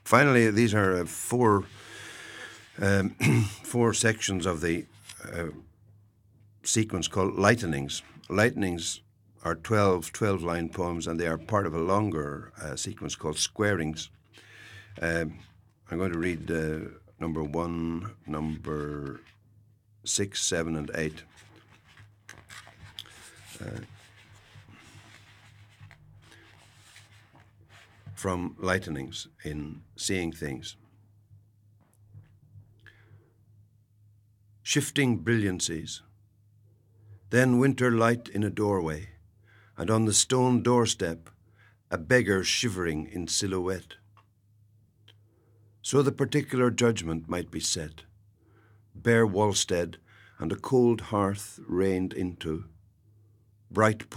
Finally, these are four sections of the sequence called Lightnings. Lightnings are 12-line poems, and they are part of a longer sequence called Squarings. I'm going to read number 1, number 6, 7, and 8. From Lightnings in Seeing Things. Shifting brilliancies. Then winter light in a doorway, and on the stone doorstep, a beggar shivering in silhouette. So the particular judgment might be set. Bare wallstead and a cold hearth rained into, bright